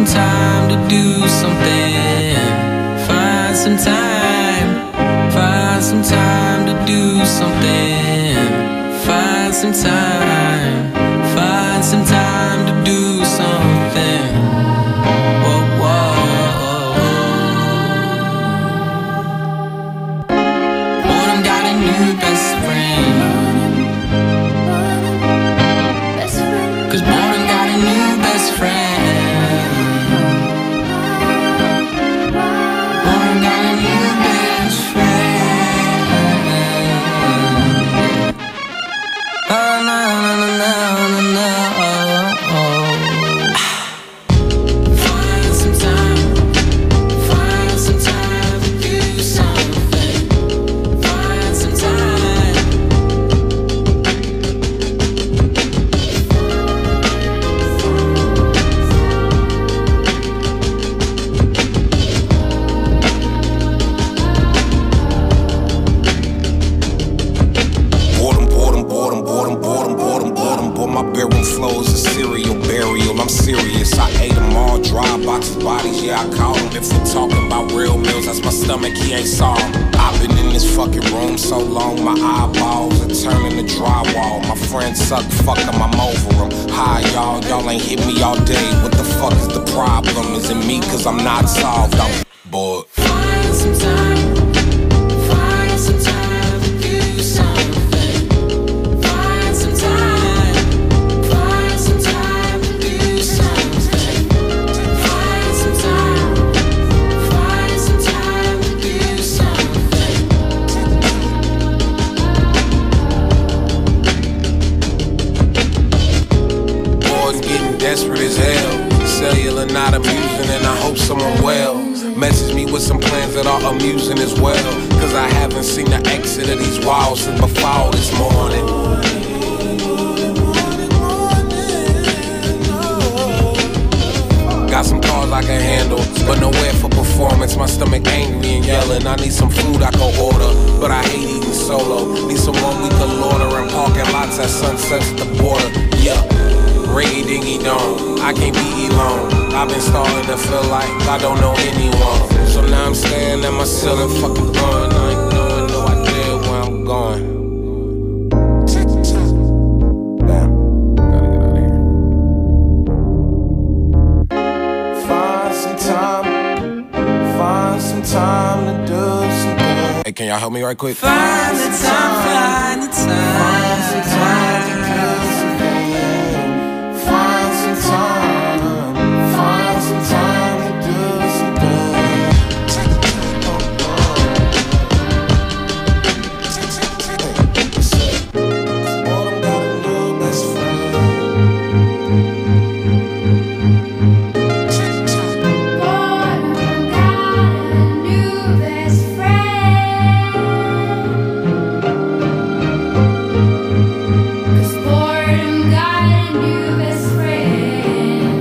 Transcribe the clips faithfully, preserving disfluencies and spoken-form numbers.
some time to do something. Find some time. Find some time to do something. Find some time. Find some time to do something. Whoa, whoa. Boredom got a new best friend. Cause boredom got a new best friend. Boredom got a new best friend. Oh, no, no, no, no, no, oh, oh. Find some time. Find some time to do something. Find some time. Boredom, boredom, boredom, boredom, boredom, boredom, boredom. Boy, my bedroom flow is a serial burial. I'm serious. I ate them all, dry boxes, bodies, yeah, I caught them. If we're talking about real meals, that's my stomach, he ain't saw 'em. I've been in this fucking room so long, my eyeballs are turning to drywall. My friends suck, fuck 'em, I'm over 'em. Hi, y'all, y'all ain't hit me all day. What the fuck is the problem? Is it me, cause I'm not solved? I'm bored. Find some time. Find some time to do something. Find some time. Find some time to do something. Find some time. Find some time to do something. Boys getting desperate as hell. Cellular not amusing and I hope someone well. Message me with some plans that are amusing as well. Cause I haven't seen the exit of these walls since before this morning. Got some cars I can handle, but nowhere for performance. My stomach angry and yelling. I need some food I can order, but I hate eating solo. Need someone we can order in parking lots at sunsets at the border. Yeah. Ringy dingy dong, I can't be alone. I've been starting to feel like I don't know anyone. So now I'm staring at my ceiling, fucking going. I ain't knowing no idea where I'm going. Damn, gotta get out of here. Find some time, find some time to do something. Hey, can y'all help me right quick? Find the time. Find the time. Find some time to do something. Find some time, find some time to do something. Boredom got a new best friend. Boredom got a new best friend. 'Cause boredom got a new best friend.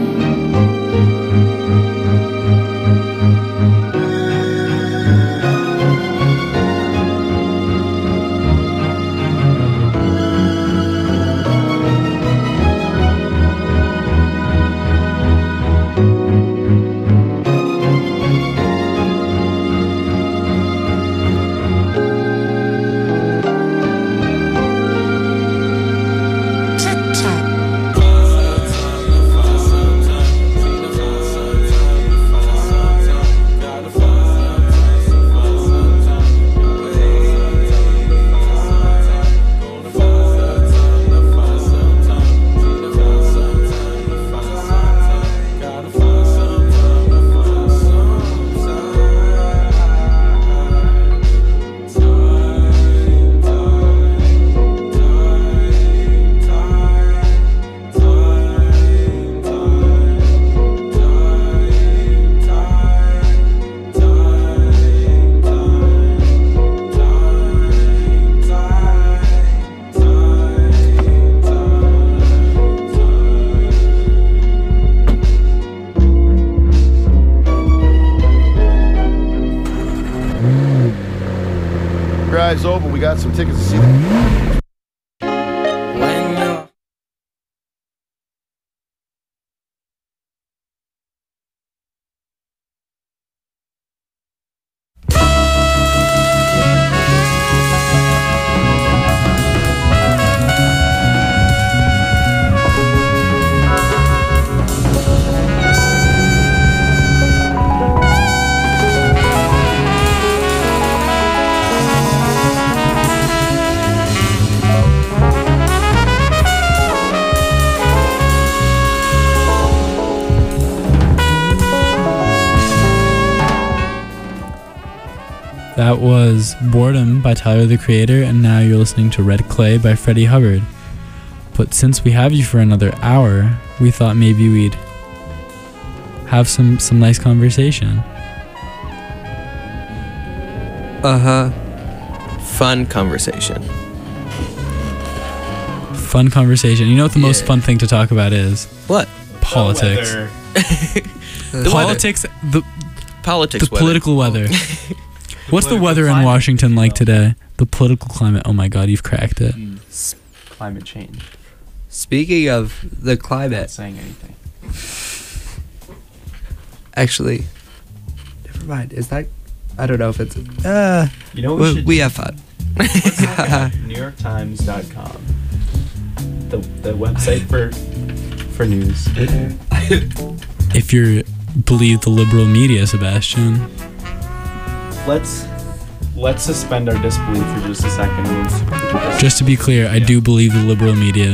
Drive's over. We got some tickets to see them. That was Boredom by Tyler, the Creator, and now you're listening to Red Clay by Freddie Hubbard. But since we have you for another hour, we thought maybe we'd have some, some nice conversation. Uh-huh. Fun conversation. Fun conversation. You know what the most Yeah. fun thing to talk about is? What? Politics. The Politics, the, Politics. the weather. political weather. What's the Political weather in climate. Washington like today? The political climate. Oh my God, you've cracked it. Climate change. Speaking of the Not climate, saying anything. actually, never mind. Is that? I don't know if it's. Uh, You know what we we, should we do? have fun. New York Times dot com. The the website for for news. If you believe the liberal media, Sebastian. Let's let's suspend our disbelief for just a second. And just, Just to be clear, I do believe the liberal media.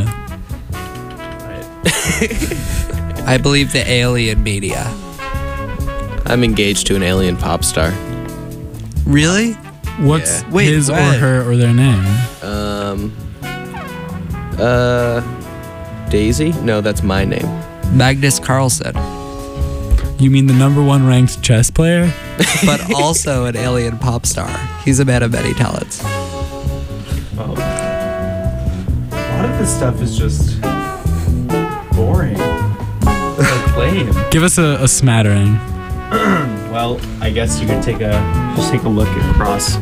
right. I believe the alien media. I'm engaged to an alien pop star. Really? What's Yeah. Wait, his or when? her or their name? Um. Uh. Daisy? No, that's my name. Magnus Carlsen, You mean the number one ranked chess player? but also an alien pop star. He's a man of many talents. Well, a lot of this stuff is just boring. Like lame. Give us a, a smattering. Well, I guess you could take a just take a look across.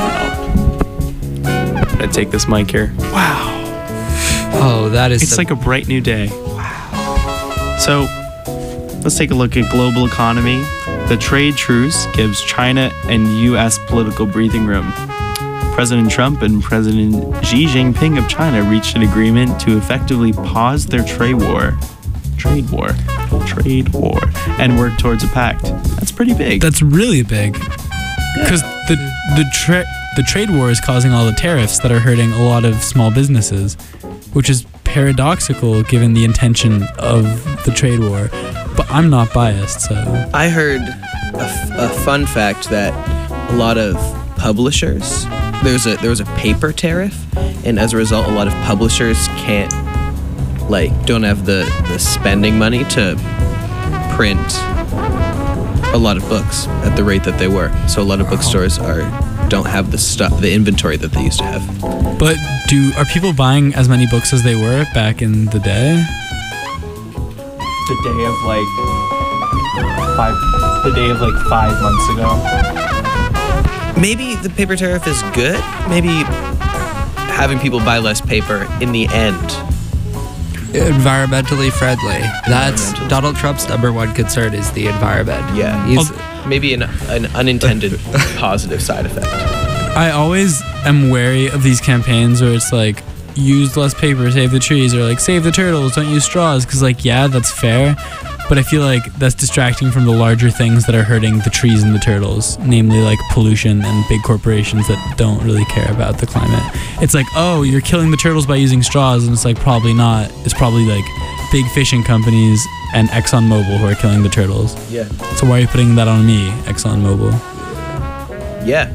I'm gonna take this mic here. Wow. Oh, that is. It's some- like a bright new day. Wow. So, let's take a look at global economy. The trade truce gives China and U S political breathing room. President Trump and President Xi Jinping of China reached an agreement to effectively pause their trade war. Trade war. Trade war. And work towards a pact. That's pretty big. That's really big. Because the the tra- the trade war is causing all the tariffs that are hurting a lot of small businesses, which is paradoxical given the intention of the trade war. But I'm not biased, so I heard a, f- a fun fact that a lot of publishers there's a there was a paper tariff, and as a result, a lot of publishers can't like don't have the the spending money to print a lot of books at the rate that they were. So a lot of bookstores are don't have the stuff the inventory that they used to have. But do are people buying as many books as they were back in the day? the day of like five the day of like five months ago. Maybe the paper tariff is good. Maybe having people buy less paper in the end. environmentally friendly. That's Environmental. Donald Trump's number one concern is the environment. Yeah. He's, Maybe an, an unintended positive side effect. I always am wary of these campaigns where it's like, use less paper, save the trees, or like, save the turtles, don't use straws. Because, like, yeah, that's fair. But I feel like that's distracting from the larger things that are hurting the trees and the turtles, namely, like, pollution and big corporations that don't really care about the climate. It's like, oh, you're killing the turtles by using straws, and it's like, probably not. It's probably, like, big fishing companies and ExxonMobil who are killing the turtles. Yeah. So why are you putting that on me, ExxonMobil? Yeah.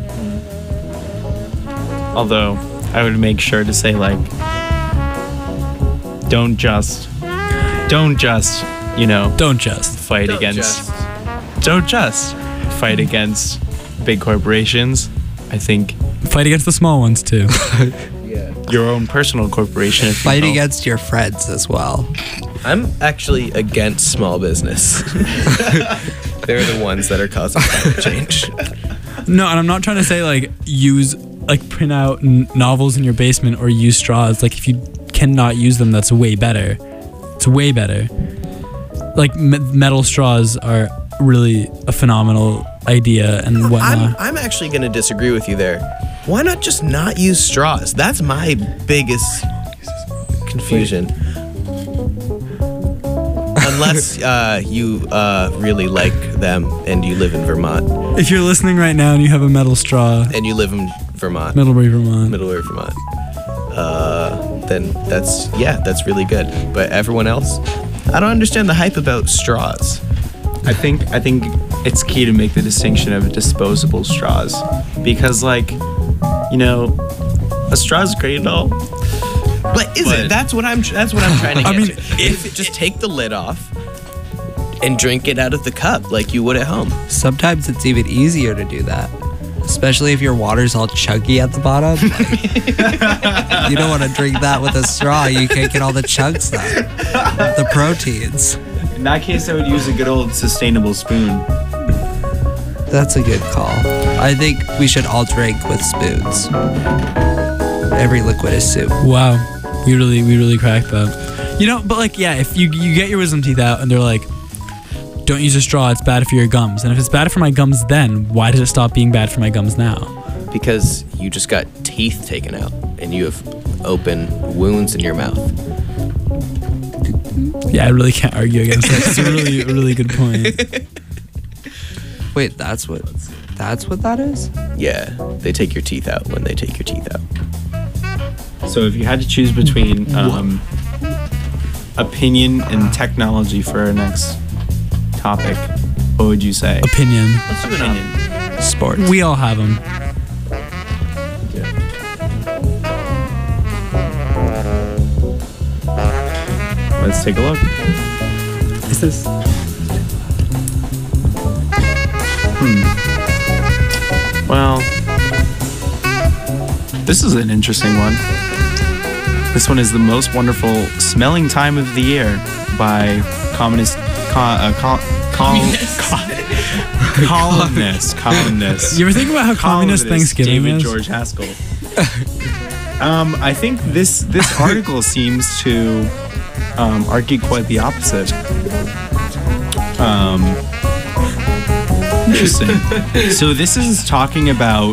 Although I would make sure to say like, don't just, don't just, you know, Don't just. fight Don't against, just. don't just fight against big corporations. I think Fight against the small ones, too. Yeah. your own personal corporation. If you fight will. against your friends as well. I'm actually against small business. They're the ones that are causing climate change. No, and I'm not trying to say like use like print out n- novels in your basement or use straws. Like if you cannot use them, that's way better. It's way better. Like me- metal straws are really a phenomenal idea and I'm, whatnot. I'm actually going to disagree with you there. Why not just not use straws? That's my biggest confusion. Unless uh, you uh, really like them and you live in Vermont. If you're listening right now and you have a metal straw, And you live in Vermont. Middlebury, Vermont. Middlebury, Vermont. Uh, then that's, yeah, that's really good. But everyone else, I don't understand the hype about straws. I think I think it's key to make the distinction of disposable straws because like, you know, a straw is great and all. But is But- it? That's what I'm. That's what I'm trying to get I mean, to. If it, just take the lid off and drink it out of the cup like you would at home. Sometimes it's even easier to do that, especially if your water's all chunky at the bottom. Like, you don't want to drink that with a straw. You can't get all the chunks out, the proteins. In that case, I would use a good old sustainable spoon. That's a good call. I think we should all drink with spoons. Every liquid is soup. Wow, we really we really cracked that. You know, but like yeah, if you you get your wisdom teeth out and they're like, don't use a straw, it's bad for your gums. And if it's bad for my gums then, why did it stop being bad for my gums now? Because you just got teeth taken out and you have open wounds in your mouth. Yeah, I really can't argue against that. It's a really really good point. Wait, that's what that's what that is? Yeah, they take your teeth out when they take your teeth out. So if you had to choose between um, opinion and technology for our next topic, what would you say? Opinion. Let's do opinion. Sports. We all have them. Let's take a look. Is this? Well, this is an interesting one. This one is the most wonderful smelling time of the year by communist co- uh, col- col- col- columnist columnist. You ever think about how communist columnist Thanksgiving David is? George Haskell. um, I think this this article seems to um, argue quite the opposite. Um, interesting. So this is talking about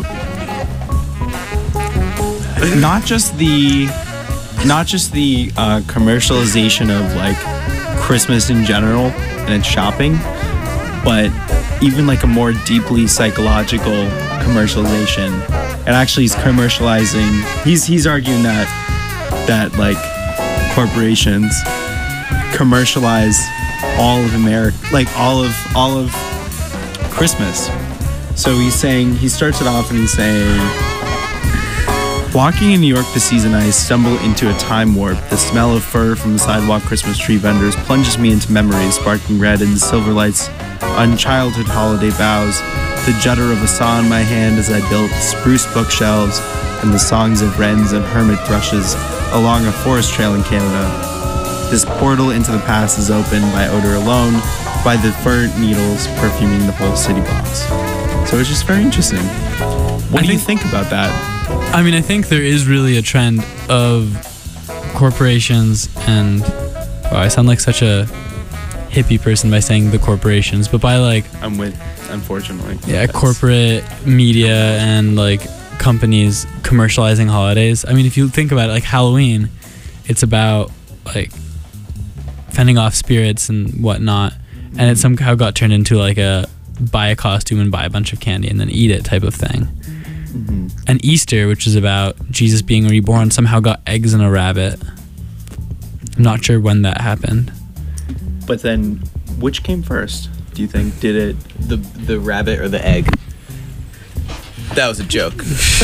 not just the not just the uh, commercialization of like Christmas in general and its shopping, but even like a more deeply psychological commercialization. And actually, he's commercializing. He's he's arguing that that like corporations commercialize all of America, like all of all of Christmas. So he's saying he starts it off and he's saying, walking in New York this season, I stumble into a time warp. The smell of fur from the sidewalk Christmas tree vendors plunges me into memories, sparkling red in the silver lights on childhood holiday boughs. The judder of a saw in my hand as I built spruce bookshelves and the songs of wrens and hermit thrushes along a forest trail in Canada. This portal into the past is opened by odor alone, by the fir needles perfuming the whole city blocks. So it's just very interesting. What I do you think- think about that? I mean, I think there is really a trend of corporations and oh, I sound like such a hippie person by saying the corporations, but by like I'm with, unfortunately. yeah, That's- corporate media and like companies commercializing holidays. I mean, if you think about it, like Halloween, it's about like fending off spirits and whatnot, and it somehow got turned into like a buy a costume and buy a bunch of candy and then eat it type of thing. Mhm. And Easter, which is about Jesus being reborn, somehow got eggs and a rabbit. I'm not sure when that happened. But then, which came first? Do you think? Did it? The the rabbit or the egg? That was a joke.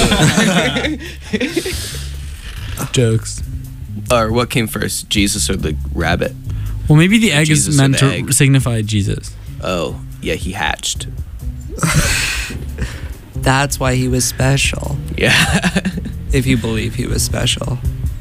Jokes. Or what came first, Jesus or the rabbit? Well, maybe the egg Jesus is or meant the to egg? signify Jesus. Oh, yeah, he hatched. That's why he was special. Yeah. If you believe he was special.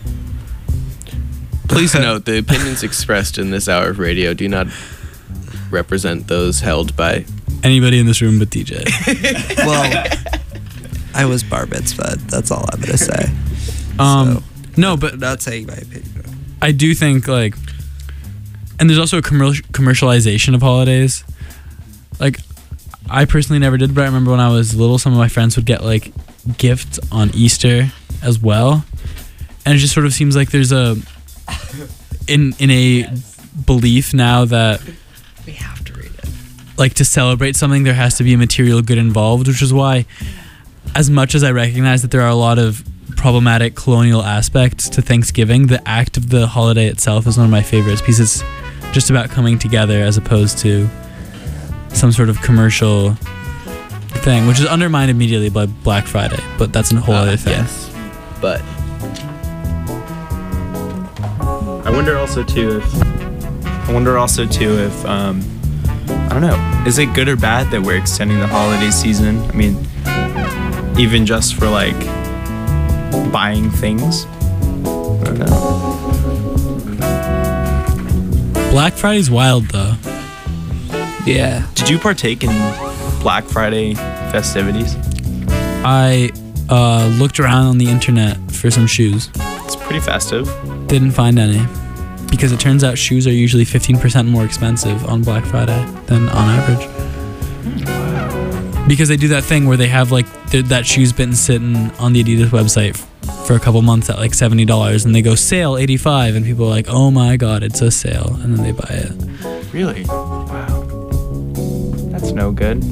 Please note the opinions expressed in this hour of radio do not represent those held by. Anybody in this room but D J. Well, I was bar mitzvahed. That's all I'm gonna say. Um, So, no, but I'm not saying my opinion. I do think like, and there's also a commer- commercialization of holidays. Like, I personally never did, but I remember when I was little, some of my friends would get like gifts on Easter as well, and it just sort of seems like there's a in in a belief now that We have to read it. like to celebrate something there has to be a material good involved, which is why, as much as I recognize that there are a lot of problematic colonial aspects to Thanksgiving, the act of the holiday itself is one of my favorites because it's just about coming together as opposed to some sort of commercial thing, which is undermined immediately by Black Friday, but that's a whole Uh, other thing. Yes, but I wonder also too if I wonder also too if um, I don't know. Is it good or bad that we're extending the holiday season? I mean, even just for like buying things. I don't know. Black Friday's wild though. Yeah. Did you partake in Black Friday festivities? I uh, looked around on the internet for some shoes. It's pretty festive. Didn't find any. Because it turns out shoes are usually fifteen percent more expensive on Black Friday than on average. Because they do that thing where they have like th- that shoe's been sitting on the Adidas website f- for a couple months at like seventy dollars and they go sale eighty-five and people are like, oh my god, it's a sale, and then they buy it. Really? Wow. That's no good.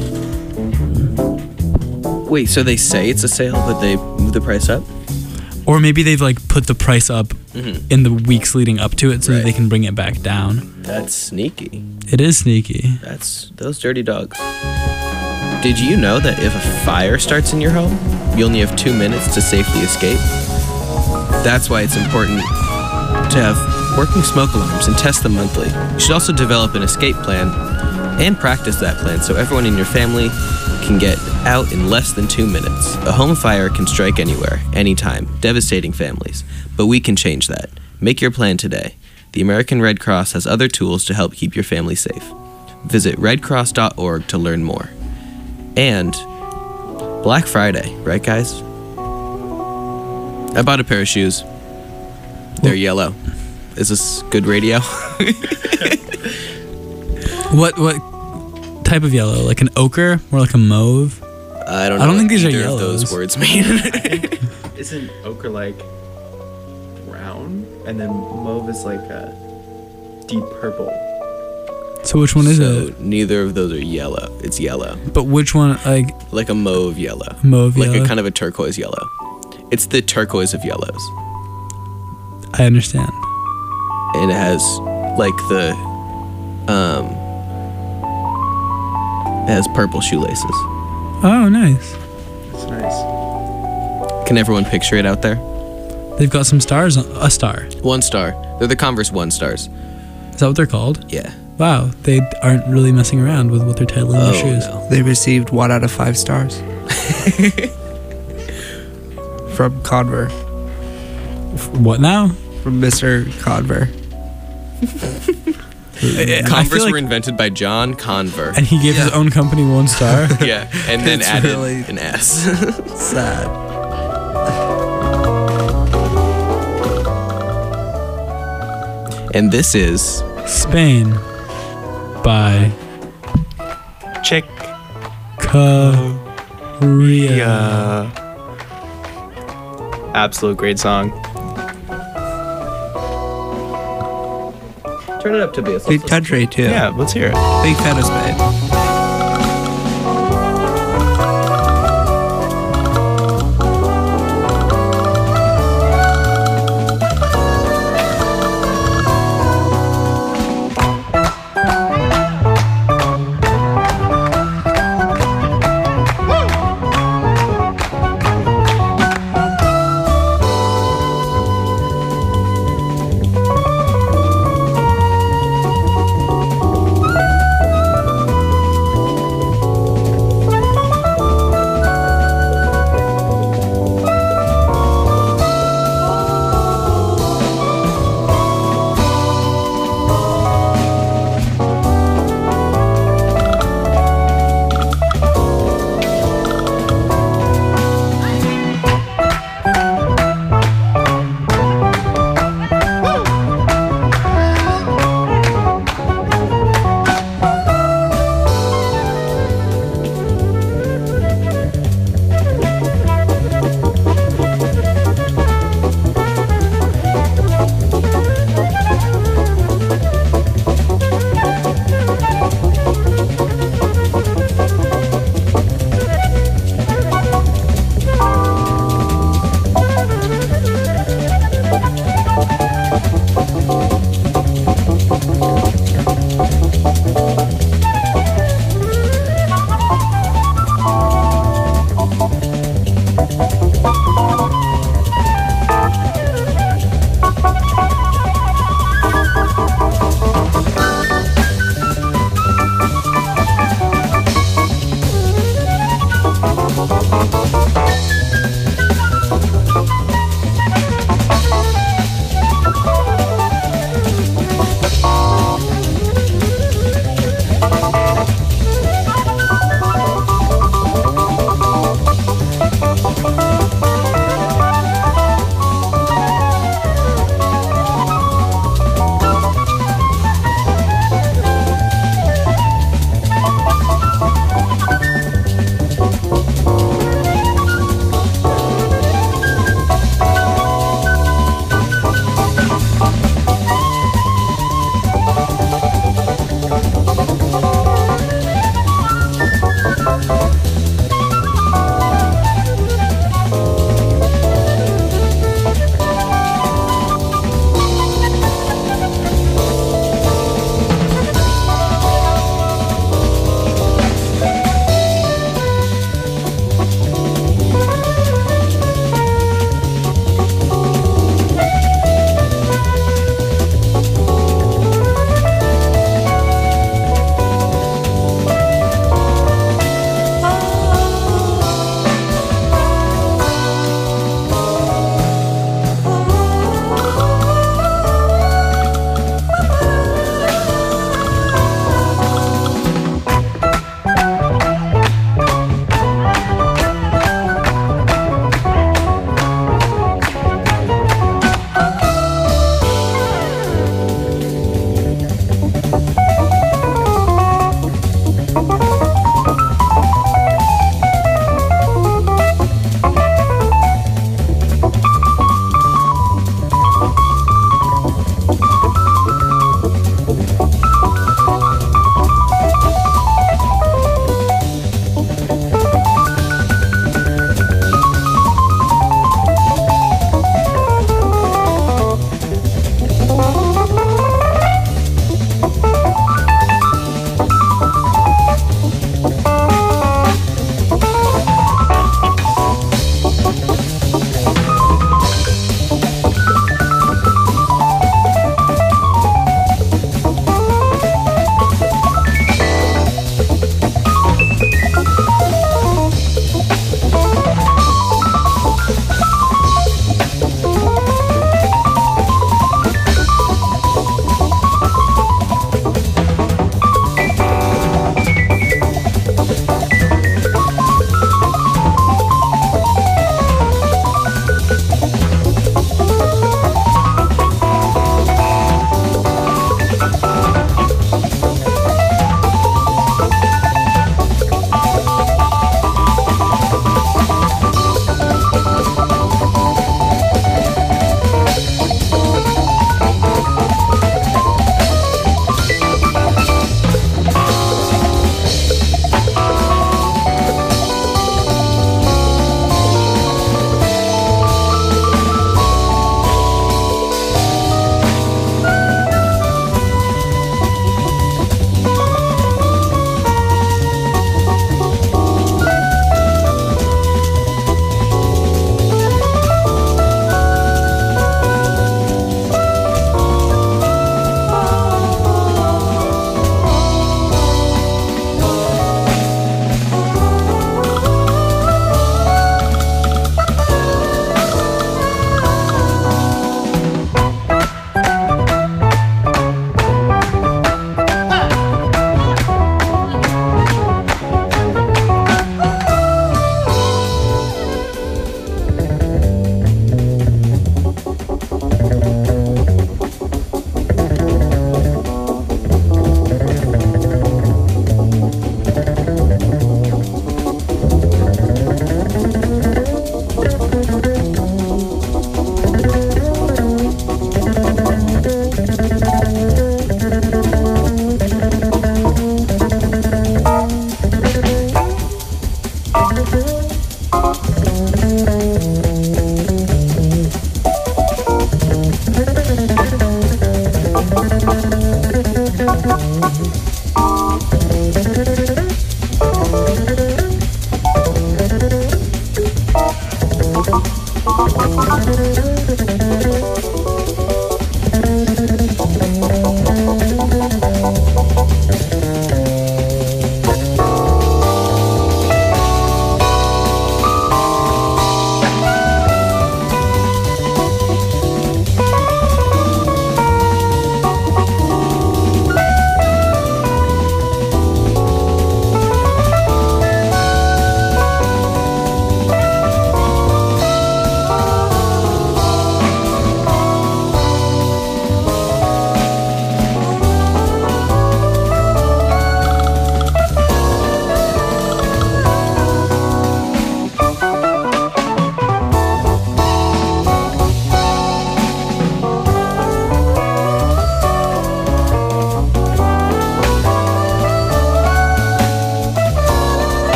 wait, so they say it's a sale, but they move the price up? Or maybe they've like put the price up Mhm. in the weeks leading up to it so that Right. they can bring it back down. That's sneaky. It is sneaky. That's those dirty dogs. Did you know that if a fire starts in your home, you only have two minutes to safely escape? That's why it's important to have working smoke alarms and test them monthly. You should also develop an escape plan and practice that plan so everyone in your family can get out in less than two minutes. A home fire can strike anywhere, anytime, devastating families. But we can change that. Make your plan today. The American Red Cross has other tools to help keep your family safe. Visit red cross dot org to learn more. And Black Friday, right guys? I bought a pair of shoes. They're yellow. Is this good radio? What what type of yellow? Like an ochre? More like a mauve? I don't know I don't think what these are either of yellows. those words mean. Isn't ochre like brown, and then mauve is like a deep purple? So which one is so it? neither of those are yellow. It's yellow. But which one, like Like a mauve yellow. mauve Like yellow? a kind of a turquoise yellow. It's the turquoise of yellows. I understand. And it has like the um it has purple shoelaces. Oh, nice. It's nice. Can everyone picture it out there? They've got some stars. On, a star. One star. They're the Converse One Stars. Is that what they're called? Yeah. Wow, they aren't really messing around with what they're titling Oh their shoes. no. They received one out of five stars from Conver, What now? from Mister Conver. I- I Converse feel like- were invented by John Conver. And he gave his own company one star. Yeah, and then It's added really- an S. Sad. And this is Spain by Chick. Korea. Yeah. Absolute great song. turn it up, Tobias. Good country too. Yeah, let's hear it. Big fan of Spain.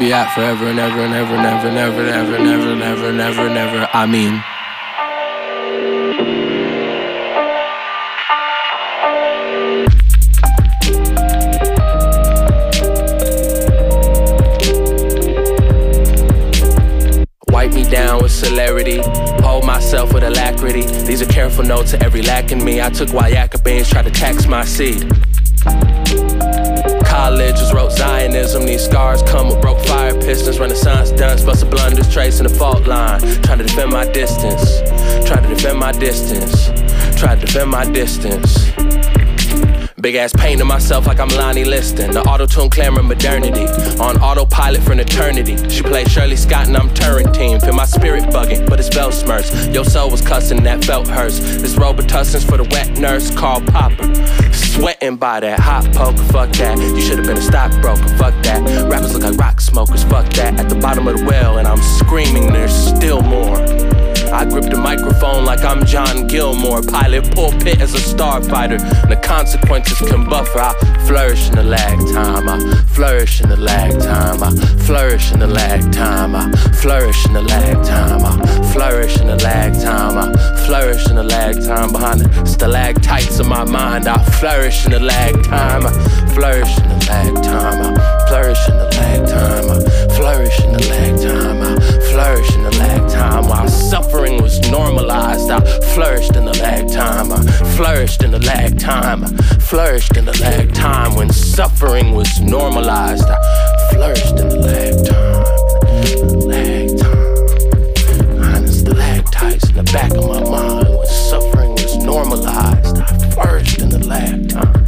be at forever and ever and ever and ever and ever and ever and ever and ever and ever and ever. I mean. Wipe me down with celerity, hold myself with alacrity. These are careful notes to every lack in me. I took Wayaka beans, tried to tax my seed. College just wrote Zionism. These scars come with broke fire pistons. Renaissance dunce, busted blunders, tracing the fault line. Trying to defend my distance. Trying to defend my distance. Trying to defend my distance. Big ass pain to myself like I'm Lonnie Liston. The auto-tune clamoring modernity. On autopilot for an eternity. She played Shirley Scott and I'm Turrentine. Feel my spirit bugging, but it's bell smurfs. Your soul was cussing, that felt hers. This Robitussin's for the wet nurse, Carl Popper. Sweating by that hot poker, fuck that. You should've been a stockbroker, fuck that. Rappers look like rock smokers, fuck that. At the bottom of the well and I'm screaming, there's still more. I grip the microphone like I'm John Gilmore. Pilot pulpit as a starfighter. The consequences can buffer. I flourish in the lag time. I flourish in the lag time. I flourish in the lag time. I flourish in the lag time. I flourish in the lag time. I flourish in the lag time. Behind the stalactites of my mind, I flourish in the lag time. I flourish in the lag time. I flourish in the lag time. I flourish in the lag time. I flourish in the lag time. While suffering was normalized, I flourished in the lag time. I flourished in the lag time. I flourished in the lag time. When suffering was normalized, I flourished in the lag time. Lag time. Behind the stalactites in the back of my mind. When suffering was normalized, I flourished in the lag time.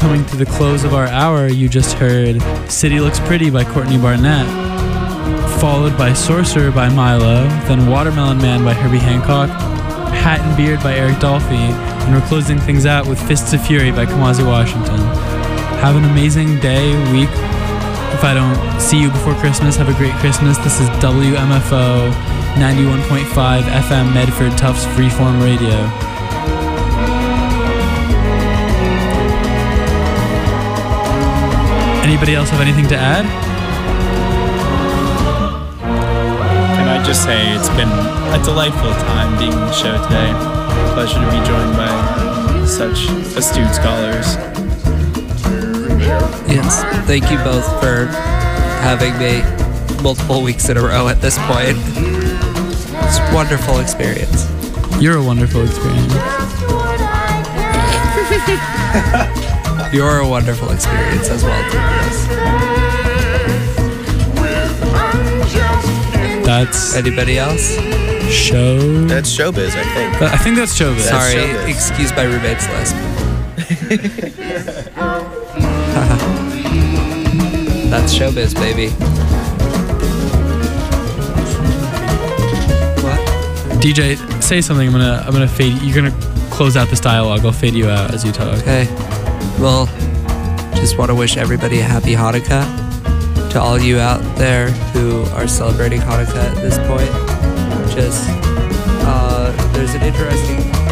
coming to the close of our hour, you just heard City Looks Pretty by Courtney Barnett, followed by Sorcerer by Milo, then Watermelon Man by Herbie Hancock, Hat and Beard by Eric Dolphy, and we're closing things out with Fists of Fury by Kamasi Washington. Have an amazing day, week. If I don't see you before Christmas, have a great Christmas. This is W M F O ninety-one point five F M Medford Tufts Freeform Radio. Anybody else have anything to add? Can I just say it's been a delightful time being on the show today. Pleasure to be joined by such astute scholars. Yes, thank you both for having me multiple weeks in a row at this point. It's a wonderful experience. You're a wonderful experience. You're a wonderful experience as well, Tobias. That's Anybody else? show. That's showbiz, I think. I think that's showbiz. Sorry, showbiz. excuse my roommate's lisp. That's showbiz, baby. What? D J, say something. I'm gonna I'm gonna fade. You're gonna close out this dialogue. I'll fade you out as you talk. Okay. Well, just want to wish everybody a happy Hanukkah. To all you out there who are celebrating Hanukkah at this point, just uh, there's an interesting